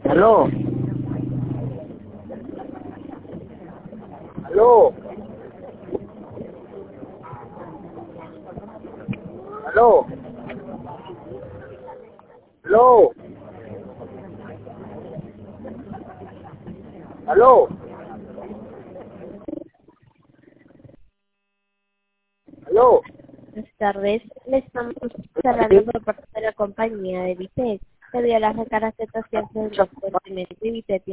Aló. Aló. Aló. Aló. Aló. Aló. Buenas tardes, le estamos hablando por parte de la compañía de Vitec, debido a las recargas de pacientes del doctor Demetrio Vitec.